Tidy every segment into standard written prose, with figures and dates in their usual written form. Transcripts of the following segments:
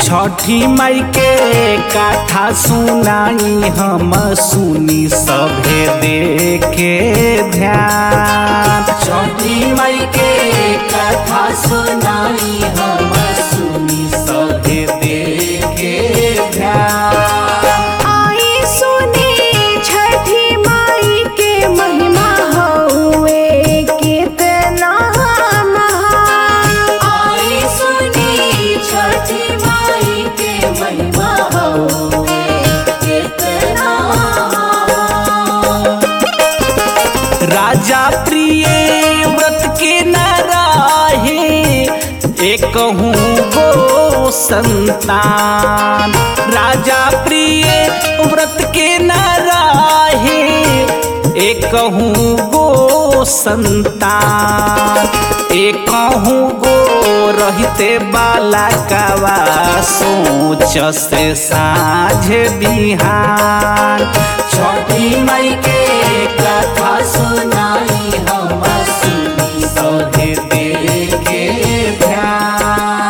छठी माई के कथा सुनाई हम सुनी सभे देखे ध्यान। छठी माई के कथा सुनाई हम सुनी सभे देखे ध्यान। आई सुनी छठी माई के महिमा हउए कितना महान। आई सुनी छठी माई के महिमा हउए कितना महान। राजा प्रिय व्रत के न राहे एकहूँ गो संतान। राजा प्रिय व्रत के न राहे एकहूँ गो संतान। एकहूँ गो रहते बाला कावा सोच से साँझ बिहान। छठी माई के कथा सुनाई हम सुनी सभे देखे ध्यान।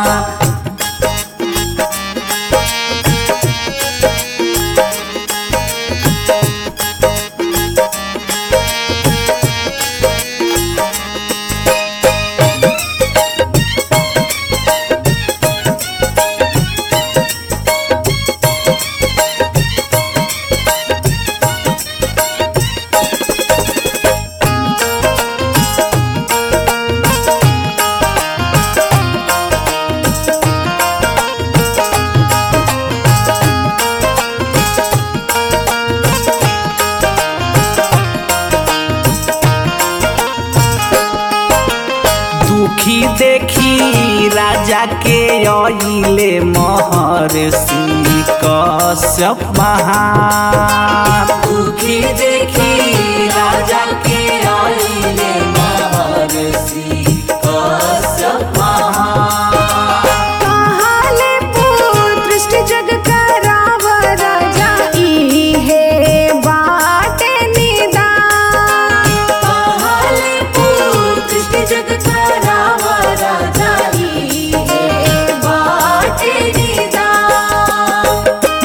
दुखी देखी राजा के अइले महर्षि कश्यप महान। दुखी देखी राजा के अइले महर्षि कश्यप महान। कहाले पुत्र सृष्टि जग कराव राजा इहे बाटे निदान। कहाले पुत्र सृष्टि जग कराव राजा इहे बाटे निदान।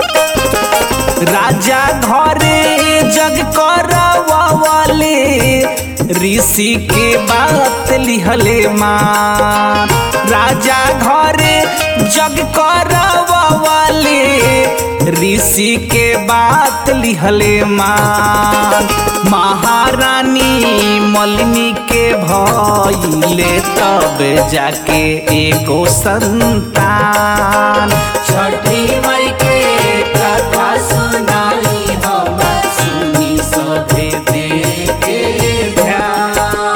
राजा घरे जग करवाले ऋषि के बात लिहले मान। राजा घरे जग करवाले ऋषि के बात लिहले मान। महारानी मलिनी के भइले तब जाके एगो संतान। छठी माई के कथा सुनाई हम सुनी सभे देखे ध्यान।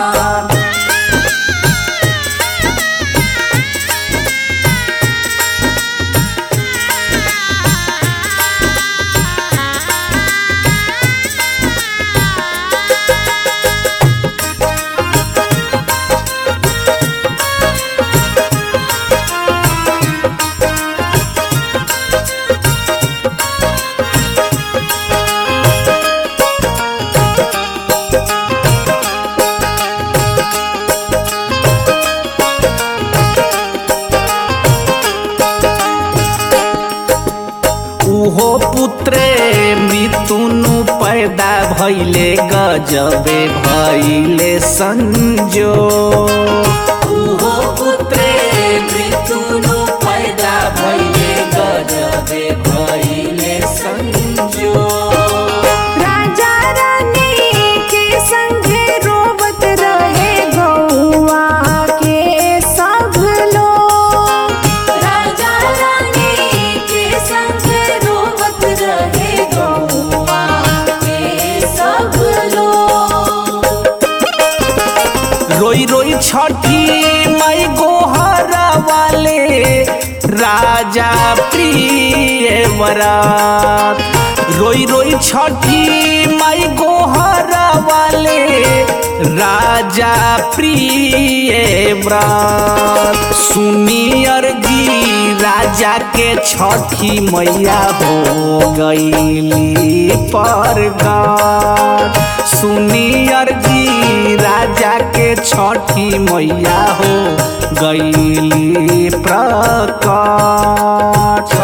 उहो पुत्रे मृत्युनु पैदा भइले गजबे भइले संजोग। उहो पुत्रे मृत्युनु पैदा भइले गजबे भइले संजोग। राजा रानी के संगे रोवत रहे गौआ के सब लोग। राजा रानी के संग रोवत रहे गौआ के सब लोग। रोई रोई छठी माई गोहरा वाले राजा प्रिय व्रत। रोई रोई छठी माई गोहरा वाले राजा प्रिय व्रत। सुनी अर्जी राजा के छठी मैया हो गईली परगट। सुनी अर्जी राजा के छठी मैया हो गईली प्रकट।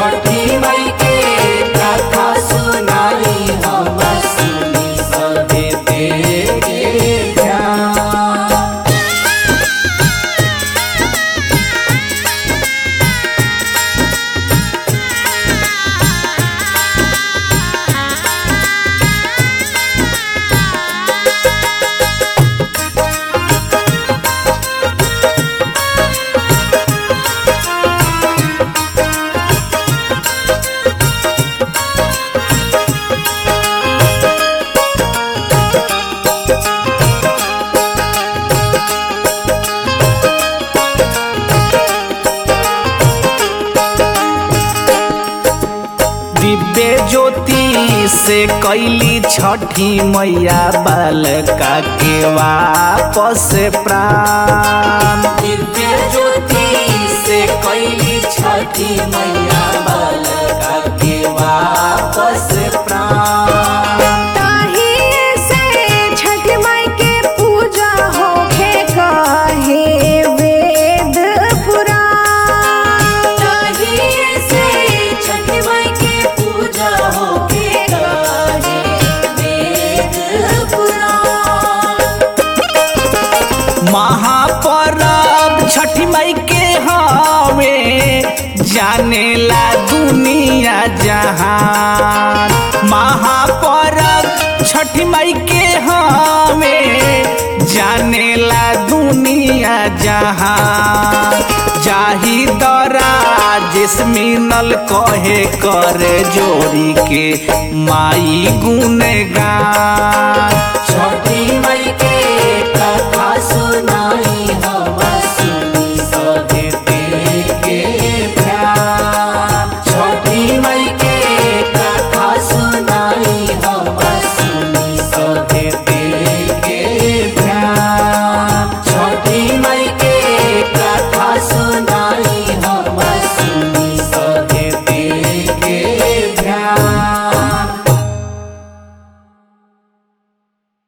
कैली छठी मैया बालका के वापस प्राण। दिव्य ज्योति से कैली छठी मैया बालका के वापस प्राण। ताहिए से छठ माई के पूजा होखे कहे वेद पुराण। ताहिए से छठ माई के पूजा होके कहे वेद पुराण। महापर्व छठी माई के हवे जानेला दुनिया जहान। महापर्व छठी माई के हवे जानेला दुनिया जहान। जाही दरा जिसमिनल कहे कर जोड़ी के माई गुणगान।